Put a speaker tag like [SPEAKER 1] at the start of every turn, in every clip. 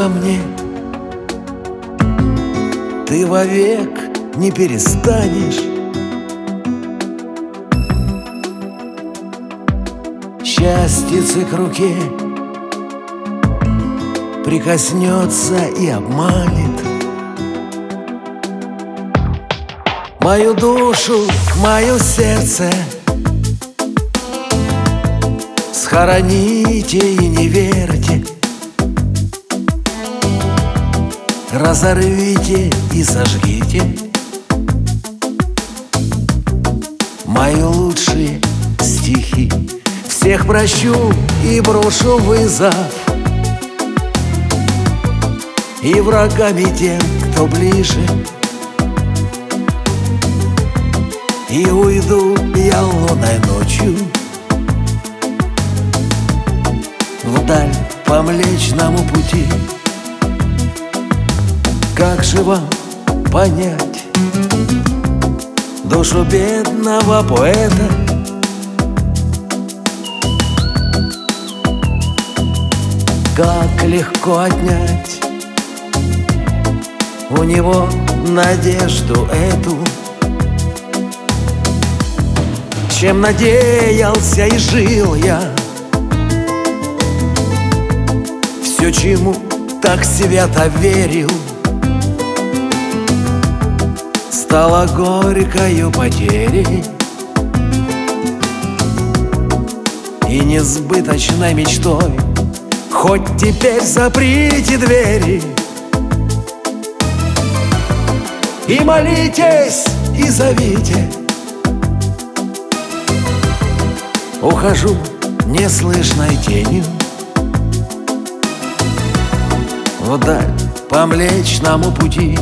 [SPEAKER 1] мне, ты вовек не перестанешь. Счастьице к руке прикоснется и обманет мою душу, мое сердце. Схороните и не верьте, разорвите и сожгите мои лучшие стихи. Всех прощу и брошу вызов, и врагами тем, кто ближе. И уйду я лунной ночью вдаль по Млечному пути. Как же вам понять душу бедного поэта? Как легко отнять у него надежду эту, чем надеялся и жил я. Все, чему так свято верил, стало горькою потерей и несбыточной мечтой. Хоть теперь заприте двери и молитесь, и зовите. Ухожу неслышной тенью вдаль по Млечному пути.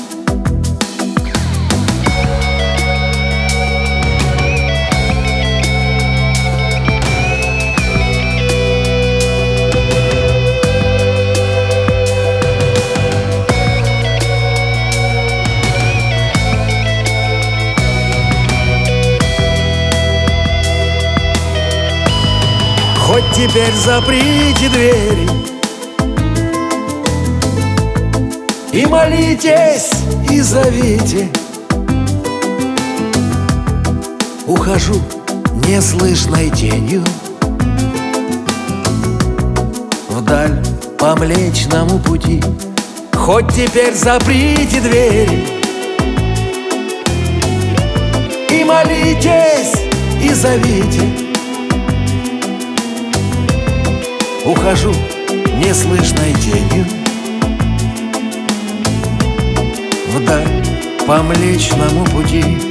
[SPEAKER 1] Хоть теперь заприте двери и молитесь, и зовите. Ухожу неслышной тенью вдаль по Млечному пути. Хоть теперь заприте двери и молитесь, и зовите. Ухожу неслышной тенью вдаль по Млечному пути.